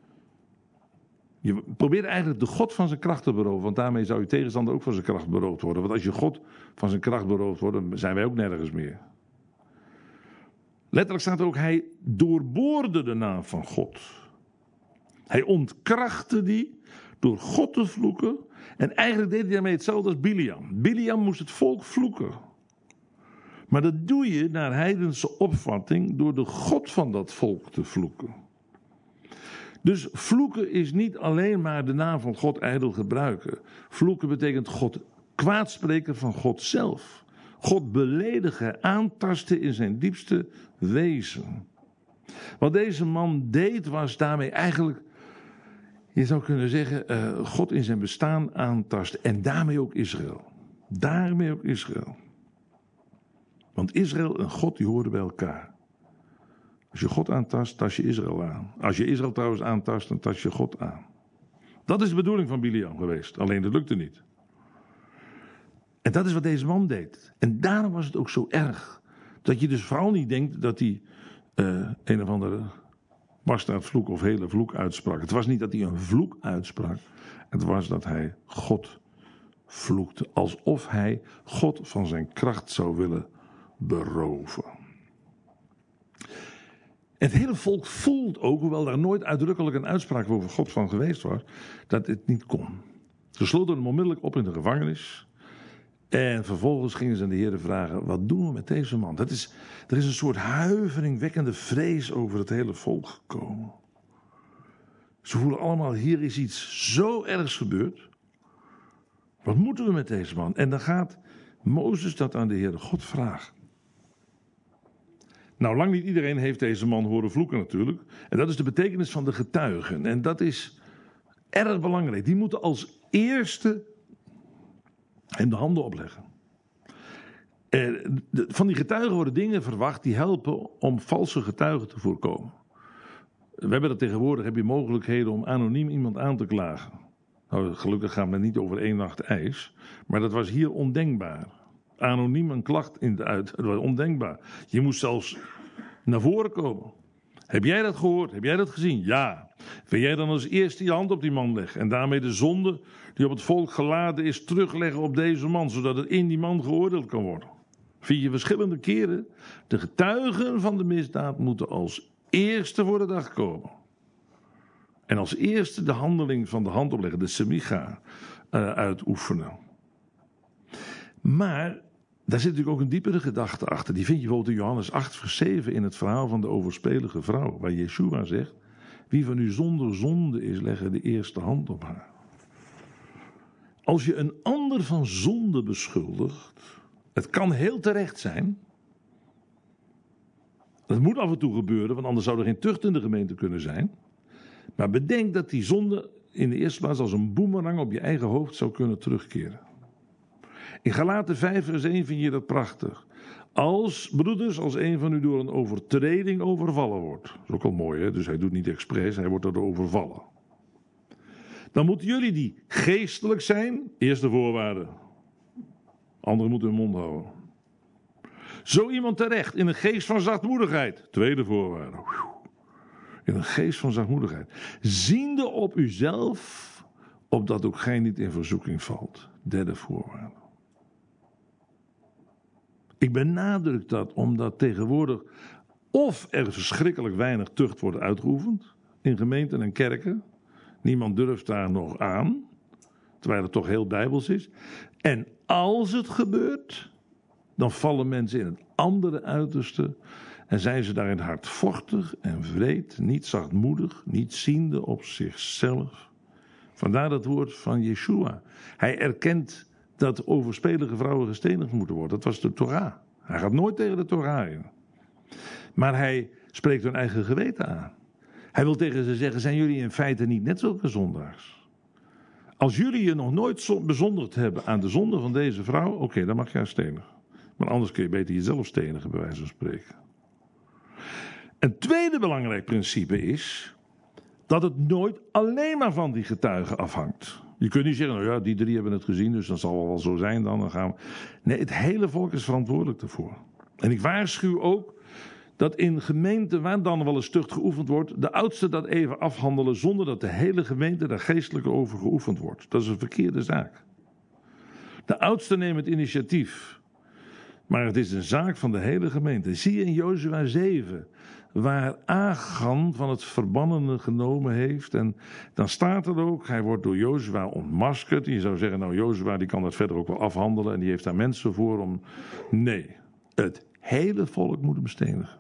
Je probeert eigenlijk de God van zijn kracht te beroven, want daarmee zou je tegenstander ook van zijn kracht beroofd worden. Want als je God van zijn kracht beroofd wordt, dan zijn wij ook nergens meer. Letterlijk staat er ook, hij doorboorde de naam van God. Hij ontkrachtte die door God te vloeken. En eigenlijk deed hij daarmee hetzelfde als Biliam. Biliam moest het volk vloeken. Maar dat doe je naar heidense opvatting door de God van dat volk te vloeken. Dus vloeken is niet alleen maar de naam van God ijdel gebruiken. Vloeken betekent God kwaadspreken van God zelf. God beledigen, aantasten in zijn diepste wezen. Wat deze man deed was daarmee eigenlijk, je zou kunnen zeggen, uh, God in zijn bestaan aantasten. En daarmee ook Israël. Daarmee ook Israël. Want Israël en God die horen bij elkaar. Als je God aantast, tast je Israël aan. Als je Israël trouwens aantast, dan tast je God aan. Dat is de bedoeling van Biliam geweest. Alleen dat lukte niet. En dat is wat deze man deed. En daarom was het ook zo erg. Dat je dus vooral niet denkt dat hij uh, een of andere bastaardvloek of hele vloek uitsprak. Het was niet dat hij een vloek uitsprak. Het was dat hij God vloekte. Alsof hij God van zijn kracht zou willen beroven. Het hele volk voelt ook, hoewel daar nooit uitdrukkelijk een uitspraak over God van geweest was, dat het niet kon. Ze sloten hem onmiddellijk op in de gevangenis. En vervolgens gingen ze aan de Heer vragen, wat doen we met deze man? Dat is, er is een soort huiveringwekkende vrees over het hele volk gekomen. Ze voelen allemaal, hier is iets zo ergs gebeurd. Wat moeten we met deze man? En dan gaat Mozes dat aan de Heere God vragen. Nou, lang niet iedereen heeft deze man horen vloeken natuurlijk. En dat is de betekenis van de getuigen. En dat is erg belangrijk. Die moeten als eerste hem de handen opleggen. Van die getuigen worden dingen verwacht die helpen om valse getuigen te voorkomen. We hebben dat tegenwoordig, heb je mogelijkheden om anoniem iemand aan te klagen. Nou, gelukkig gaan we niet over één nacht ijs. Maar dat was hier ondenkbaar. Anoniem een klacht in de uit. Dat was ondenkbaar. Je moest zelfs naar voren komen. Heb jij dat gehoord? Heb jij dat gezien? Ja. Wil jij dan als eerste je hand op die man leggen? En daarmee de zonde die op het volk geladen is terugleggen op deze man. Zodat het in die man geoordeeld kan worden. Vind je verschillende keren. De getuigen van de misdaad moeten als eerste voor de dag komen. En als eerste de handeling van de hand opleggen. De semicha uh, uitoefenen. Maar daar zit natuurlijk ook een diepere gedachte achter. Die vind je bijvoorbeeld in Johannes acht vers zeven in het verhaal van de overspelige vrouw. Waar Yeshua zegt, wie van u zonder zonde is, leggen de eerste hand op haar. Als je een ander van zonde beschuldigt, het kan heel terecht zijn. Dat moet af en toe gebeuren, want anders zou er geen tucht in de gemeente kunnen zijn. Maar bedenk dat die zonde in de eerste plaats als een boemerang op je eigen hoofd zou kunnen terugkeren. In Galaten vijf vers één vind je dat prachtig. Als, broeders, als een van u door een overtreding overvallen wordt. Dat is ook al mooi, hè? Dus hij doet niet expres, hij wordt door overvallen. Dan moeten jullie die geestelijk zijn, eerste voorwaarde. Anderen moeten hun mond houden. Zo iemand terecht in een geest van zachtmoedigheid, tweede voorwaarde. In een geest van zachtmoedigheid. Ziende op uzelf, opdat ook gij niet in verzoeking valt. Derde voorwaarde. Ik benadruk dat omdat tegenwoordig of er verschrikkelijk weinig tucht wordt uitgeoefend in gemeenten en kerken. Niemand durft daar nog aan, terwijl het toch heel bijbels is. En als het gebeurt, dan vallen mensen in het andere uiterste en zijn ze daarin hardvochtig en wreed, niet zachtmoedig, niet ziende op zichzelf. Vandaar dat woord van Yeshua. Hij erkent dat overspelige vrouwen gestenigd moeten worden. Dat was de Torah. Hij gaat nooit tegen de Torah in. Maar hij spreekt hun eigen geweten aan. Hij wil tegen ze zeggen, zijn jullie in feite niet net zulke zondaars? Als jullie je nog nooit bezondigd hebben aan de zonde van deze vrouw, oké, okay, dan mag je haar stenigen. Maar anders kun je beter jezelf stenigen, bij wijze van spreken. Een tweede belangrijk principe is dat het nooit alleen maar van die getuigen afhangt. Je kunt niet zeggen, nou ja, die drie hebben het gezien, dus dat zal wel zo zijn dan. dan gaan we... Nee, het hele volk is verantwoordelijk daarvoor. En ik waarschuw ook dat in gemeenten waar dan wel eens tucht geoefend wordt, de oudsten dat even afhandelen zonder dat de hele gemeente daar geestelijk over geoefend wordt. Dat is een verkeerde zaak. De oudsten nemen het initiatief. Maar het is een zaak van de hele gemeente. Zie je in Jozua zeven, waar Achan van het verbannene genomen heeft. En dan staat er ook, hij wordt door Jozua ontmaskerd. Je zou zeggen, nou Jozua die kan dat verder ook wel afhandelen. En die heeft daar mensen voor om... Nee, het hele volk moet hem stenigen.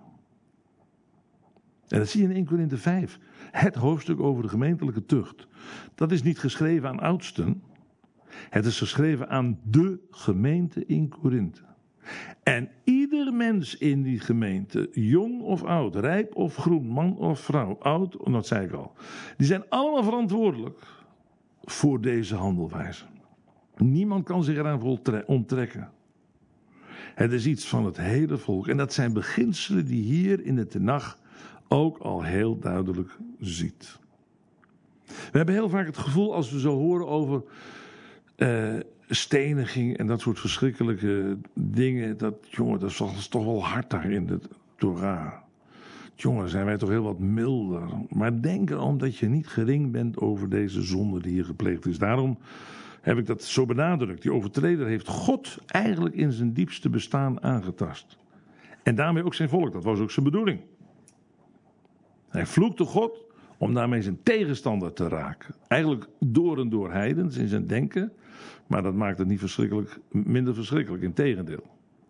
En dat zie je in Eerste Korinthe vijf. Het hoofdstuk over de gemeentelijke tucht. Dat is niet geschreven aan oudsten. Het is geschreven aan de gemeente in Korinthe. En ieder mens in die gemeente, jong of oud, rijp of groen, man of vrouw, oud, dat zei ik al. Die zijn allemaal verantwoordelijk voor deze handelwijze. Niemand kan zich eraan onttrekken. Het is iets van het hele volk. En dat zijn beginselen die hier in de Tenach ook al heel duidelijk ziet. We hebben heel vaak het gevoel als we zo horen over uh, steniging en dat soort verschrikkelijke dingen. Dat, jongen, dat is toch wel hard daar in de Torah. Jongen, zijn wij toch heel wat milder. Maar denk erom dat je niet gering bent over deze zonde die hier gepleegd is. Daarom heb ik dat zo benadrukt. Die overtreder heeft God eigenlijk in zijn diepste bestaan aangetast. En daarmee ook zijn volk. Dat was ook zijn bedoeling. Hij vloekte God om daarmee zijn tegenstander te raken. Eigenlijk door en door heidens in zijn denken. Maar dat maakt het niet verschrikkelijk, minder verschrikkelijk. Integendeel.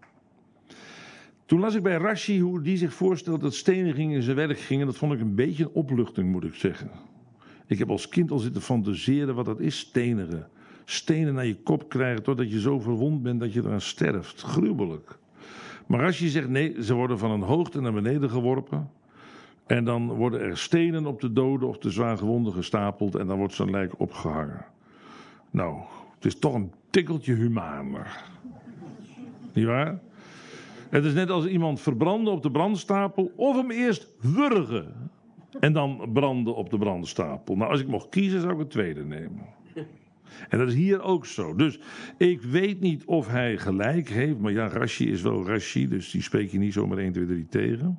Toen las ik bij Rashi hoe die zich voorstelt dat steniging in zijn werk ging. En dat vond ik een beetje een opluchting, moet ik zeggen. Ik heb als kind al zitten fantaseren wat dat is, stenigen. Stenen naar je kop krijgen totdat je zo verwond bent dat je eraan sterft. Gruwelijk. Maar Rashi zegt nee, ze worden van een hoogte naar beneden geworpen. En dan worden er stenen op de doden of de zwaargewonden gestapeld. En dan wordt zijn lijk opgehangen. Nou, het is toch een tikkeltje humaner. Niet waar? Het is net als iemand verbranden op de brandstapel. Of hem eerst wurgen. En dan branden op de brandstapel. Nou, als ik mocht kiezen zou ik het tweede nemen. En dat is hier ook zo. Dus ik weet niet of hij gelijk heeft. Maar ja, Rashi is wel Rashi. Dus die spreek je niet zomaar één, twee, drie tegen.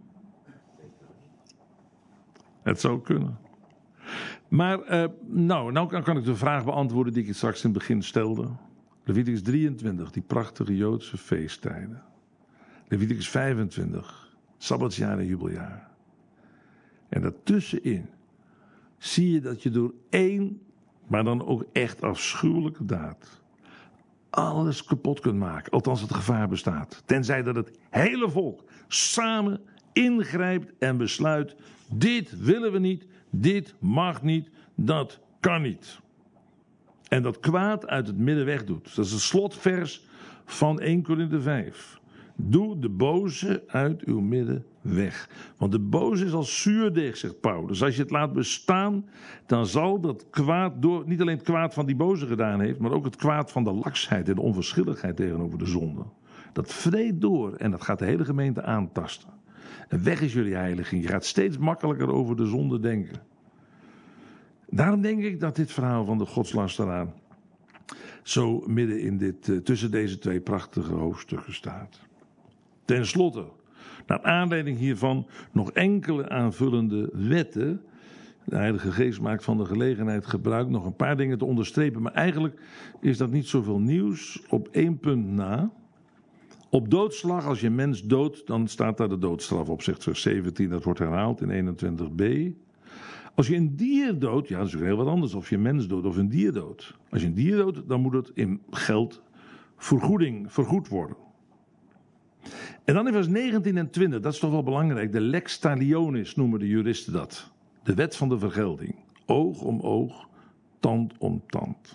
Het zou kunnen. Maar, uh, nou, nou kan ik de vraag beantwoorden die ik straks in het begin stelde. Leviticus drieëntwintig, die prachtige Joodse feesttijden. Leviticus vijfentwintig, Sabbatsjaar en jubeljaar. En daartussenin zie je dat je door één, maar dan ook echt afschuwelijke daad, alles kapot kunt maken. Althans het gevaar bestaat. Tenzij dat het hele volk samen ingrijpt en besluit: dit willen we niet, dit mag niet, dat kan niet. En dat kwaad uit het midden wegdoet. Dat is het slotvers van Eerste Korinthe vijf. Doe de boze uit uw midden weg. Want de boze is als zuurdeeg, zegt Paulus. Als je het laat bestaan, dan zal dat kwaad, door, niet alleen het kwaad van die boze gedaan heeft, maar ook het kwaad van de laksheid en de onverschilligheid tegenover de zonde. Dat vreet door en dat gaat de hele gemeente aantasten. En weg is jullie heiliging. Je gaat steeds makkelijker over de zonde denken. Daarom denk ik dat dit verhaal van de godslasteraar zo midden in dit, uh, tussen deze twee prachtige hoofdstukken staat. Ten slotte, naar aanleiding hiervan nog enkele aanvullende wetten. De Heilige Geest maakt van de gelegenheid gebruik nog een paar dingen te onderstrepen. Maar eigenlijk is dat niet zoveel nieuws. Op één punt na. Op doodslag, als je een mens doodt, dan staat daar de doodstraf op, zegt vers zeventien. Dat wordt herhaald in eenentwintig b. Als je een dier doodt, ja, dat is heel wat anders of je een mens doodt of een dier doodt. Als je een dier doodt, dan moet het in geld vergoeding vergoed worden. En dan in vers negentien en twintig, dat is toch wel belangrijk. De lex talionis noemen de juristen dat. De wet van de vergelding. Oog om oog, tand om tand.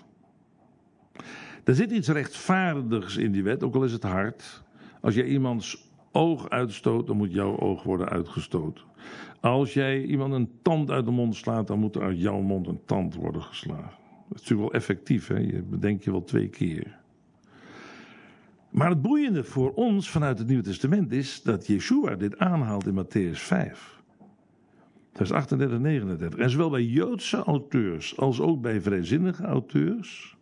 Er zit iets rechtvaardigs in die wet, ook al is het hard. Als jij iemands oog uitstoot, dan moet jouw oog worden uitgestoten. Als jij iemand een tand uit de mond slaat, dan moet er uit jouw mond een tand worden geslagen. Dat is natuurlijk wel effectief, hè? Je bedenkt je wel twee keer. Maar het boeiende voor ons vanuit het Nieuwe Testament is dat Yeshua dit aanhaalt in Matthäus vijf. Vers achtendertig, negenendertig. En zowel bij Joodse auteurs als ook bij vrijzinnige auteurs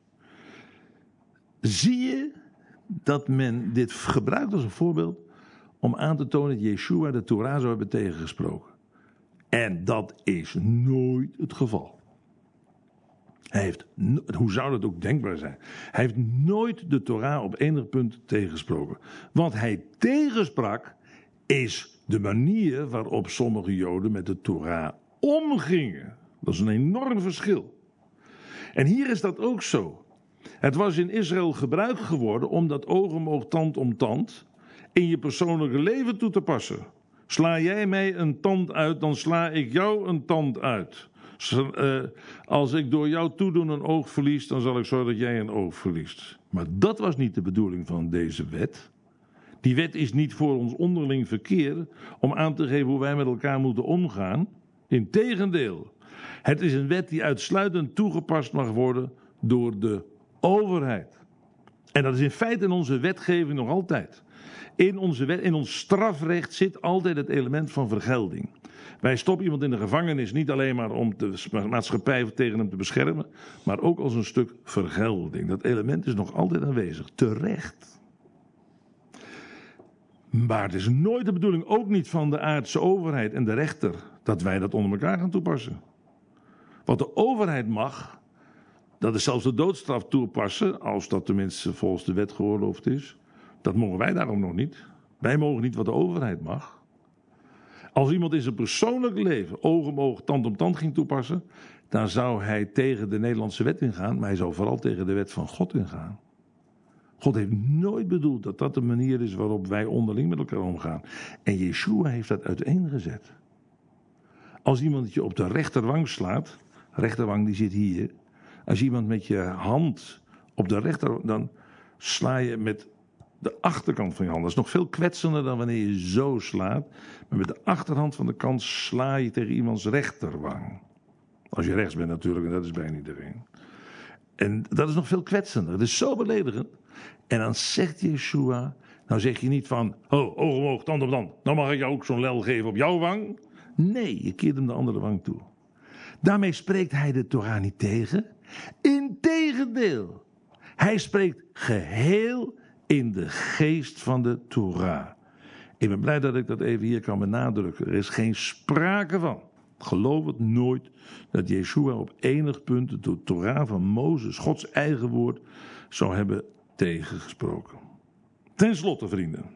zie je dat men dit gebruikt als een voorbeeld om aan te tonen dat Yeshua de Torah zou hebben tegengesproken. En dat is nooit het geval. Hij heeft, hoe zou dat ook denkbaar zijn? Hij heeft nooit de Torah op enig punt tegensproken. Wat hij tegensprak is de manier waarop sommige Joden met de Torah omgingen. Dat is een enorm verschil. En hier is dat ook zo. Het was in Israël gebruik geworden om dat oog om oog, tand om tand in je persoonlijke leven toe te passen. Sla jij mij een tand uit, dan sla ik jou een tand uit. Als ik door jouw toedoen een oog verlies, dan zal ik zorgen dat jij een oog verliest. Maar dat was niet de bedoeling van deze wet. Die wet is niet voor ons onderling verkeer om aan te geven hoe wij met elkaar moeten omgaan. Integendeel, het is een wet die uitsluitend toegepast mag worden door de overheid. En dat is in feite in onze wetgeving nog altijd. In, onze wet, in ons strafrecht zit altijd het element van vergelding. Wij stoppen iemand in de gevangenis niet alleen maar om de maatschappij tegen hem te beschermen, maar ook als een stuk vergelding. Dat element is nog altijd aanwezig, terecht. Maar het is nooit de bedoeling, ook niet van de aardse overheid en de rechter, dat wij dat onder elkaar gaan toepassen. Wat de overheid mag, dat is zelfs de doodstraf toepassen, als dat tenminste volgens de wet geoorloofd is. Dat mogen wij daarom nog niet. Wij mogen niet wat de overheid mag. Als iemand in zijn persoonlijk leven oog om oog, tand om tand ging toepassen, dan zou hij tegen de Nederlandse wet ingaan, maar hij zou vooral tegen de wet van God ingaan. God heeft nooit bedoeld dat dat de manier is waarop wij onderling met elkaar omgaan. En Yeshua heeft dat uiteengezet. Als iemand je op de rechterwang slaat, rechterwang die zit hier. Als je iemand met je hand op de rechterwang, dan sla je met de achterkant van je hand. Dat is nog veel kwetsender dan wanneer je zo slaat. Maar met de achterhand van de kant sla je tegen iemands rechterwang. Als je rechts bent natuurlijk, en dat is bijna iedereen. En dat is nog veel kwetsender. Het is zo beledigend. En dan zegt Yeshua, nou zeg je niet van, oh, oog om oog, tand op tand. Nou mag ik jou ook zo'n lel geven op jouw wang. Nee, je keert hem de andere wang toe. Daarmee spreekt hij de Torah niet tegen. Integendeel. Hij spreekt geheel in de geest van de Torah. Ik ben blij dat ik dat even hier kan benadrukken. Er is geen sprake van. Geloof het nooit dat Yeshua op enig punt de Torah van Mozes, Gods eigen woord, zou hebben tegengesproken. Ten slotte, vrienden.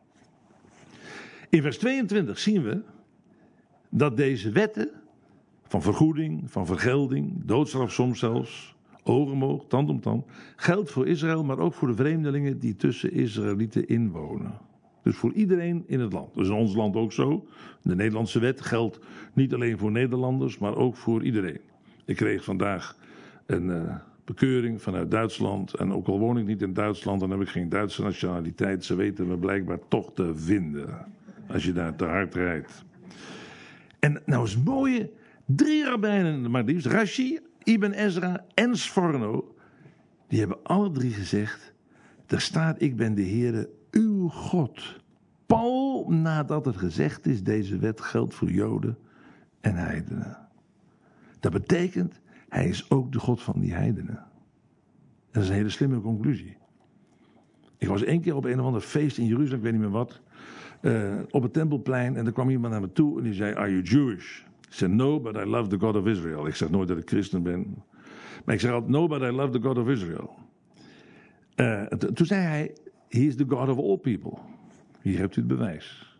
In vers tweeëntwintig zien we dat deze wetten van vergoeding, van vergelding, doodstraf soms zelfs, oog om oog, tand om tand, geldt voor Israël, maar ook voor de vreemdelingen die tussen Israëlieten inwonen. Dus voor iedereen in het land. Dus in ons land ook zo. De Nederlandse wet geldt niet alleen voor Nederlanders, maar ook voor iedereen. Ik kreeg vandaag een uh, bekeuring vanuit Duitsland. En ook al woon ik niet in Duitsland, dan heb ik geen Duitse nationaliteit. Ze weten me blijkbaar toch te vinden. Als je daar te hard rijdt. En nou is het mooie. Drie rabbijnen, maar liefst Rashi, Ibn Ezra en Sforno. Die hebben alle drie gezegd. Daar staat, ik ben de Heere, uw God. Pal nadat het gezegd is, deze wet geldt voor Joden en heidenen. Dat betekent, hij is ook de God van die heidenen. Dat is een hele slimme conclusie. Ik was één keer op een of ander feest in Jeruzalem, ik weet niet meer wat, uh, op het Tempelplein en er kwam iemand naar me toe en die zei, are you Jewish? Ik zei, no, but I love the God of Israel. Ik zeg nooit dat ik christen ben. Maar ik zeg altijd, no, but I love the God of Israel. Uh, t- toen zei hij, he is the God of all people. Hier hebt u het bewijs.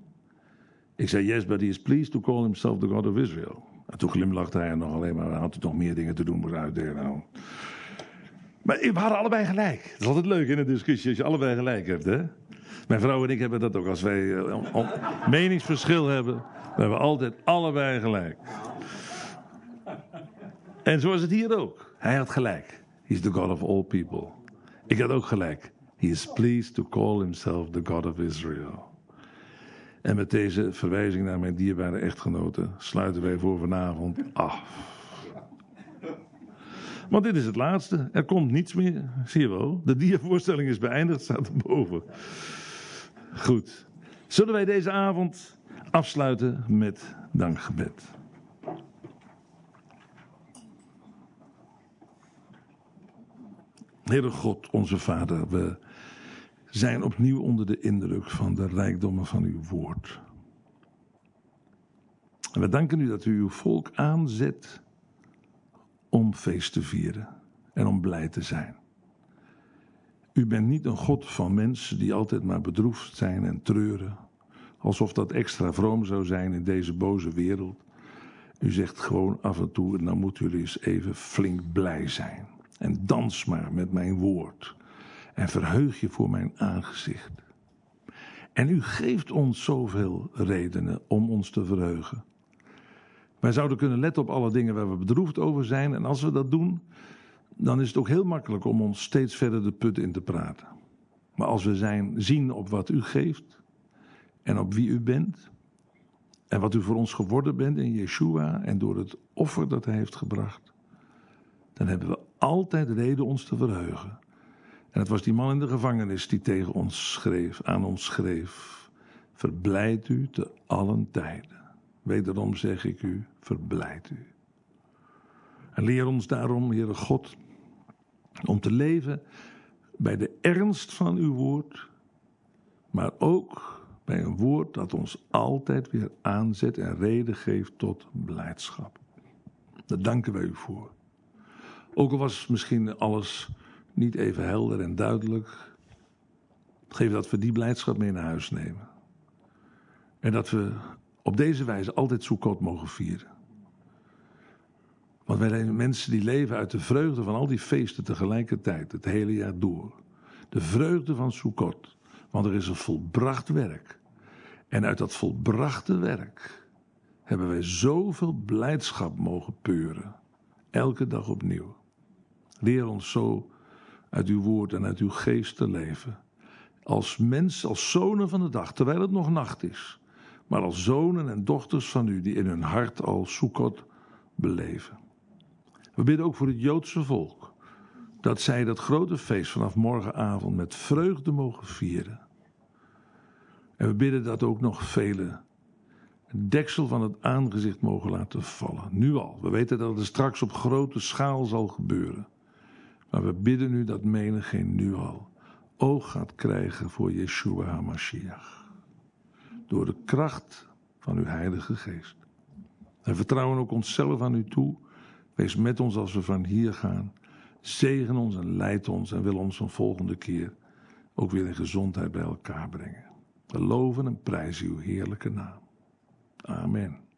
Ik zei, yes, but he is pleased to call himself the God of Israel. En toen glimlachte hij nog alleen maar, had hij nog meer dingen te doen, moest uitdelen. Nou. Maar we hadden allebei gelijk. Dat is altijd leuk in een discussie als je allebei gelijk hebt, hè? Mijn vrouw en ik hebben dat ook. Als wij uh, meningsverschil hebben, dan hebben we altijd allebei gelijk. En zo is het hier ook. Hij had gelijk. He is the God of all people. Ik had ook gelijk. He is pleased to call himself the God of Israel. En met deze verwijzing naar mijn dierbare echtgenoten sluiten wij voor vanavond af. Want dit is het laatste. Er komt niets meer. Zie je wel. De diavoorstelling is beëindigd. Staat erboven. Goed. Zullen wij deze avond afsluiten met dankgebed. Heere God, onze Vader, we zijn opnieuw onder de indruk van de rijkdommen van uw woord. En we danken u dat u uw volk aanzet om feest te vieren en om blij te zijn. U bent niet een God van mensen die altijd maar bedroefd zijn en treuren, alsof dat extra vroom zou zijn in deze boze wereld. U zegt gewoon af en toe, nou moeten jullie eens even flink blij zijn. En dans maar met mijn woord. En verheug je voor mijn aangezicht. En u geeft ons zoveel redenen om ons te verheugen. Wij zouden kunnen letten op alle dingen waar we bedroefd over zijn. En als we dat doen, dan is het ook heel makkelijk om ons steeds verder de put in te praten. Maar als we zijn, zien op wat u geeft en op wie u bent en wat u voor ons geworden bent in Yeshua en door het offer dat hij heeft gebracht, dan hebben we altijd reden ons te verheugen. En het was die man in de gevangenis die tegen ons schreef, aan ons schreef: verblijd u te allen tijden. Wederom zeg ik u, verblijd u. En leer ons daarom, Heere God, om te leven bij de ernst van uw woord, maar ook bij een woord dat ons altijd weer aanzet en reden geeft tot blijdschap. Daar danken wij u voor. Ook al was misschien alles niet even helder en duidelijk, geef dat we die blijdschap mee naar huis nemen. En dat we op deze wijze altijd Sukkot mogen vieren. Want wij zijn mensen die leven uit de vreugde van al die feesten tegelijkertijd, het hele jaar door. De vreugde van Sukkot, want er is een volbracht werk. En uit dat volbrachte werk hebben wij zoveel blijdschap mogen peuren, elke dag opnieuw. Leer ons zo uit uw woord en uit uw geest te leven. Als mens, als zonen van de dag, terwijl het nog nacht is. Maar als zonen en dochters van u die in hun hart al Sukkot beleven. We bidden ook voor het Joodse volk. Dat zij dat grote feest vanaf morgenavond met vreugde mogen vieren. En we bidden dat ook nog velen het deksel van het aangezicht mogen laten vallen. Nu al. We weten dat het straks op grote schaal zal gebeuren. Maar we bidden nu dat menigeen nu al oog gaat krijgen voor Yeshua HaMashiach. Door de kracht van uw Heilige Geest. En vertrouwen ook onszelf aan u toe. Wees met ons als we van hier gaan. Zegen ons en leid ons en wil ons een volgende keer ook weer in gezondheid bij elkaar brengen. We loven en prijzen uw heerlijke naam. Amen.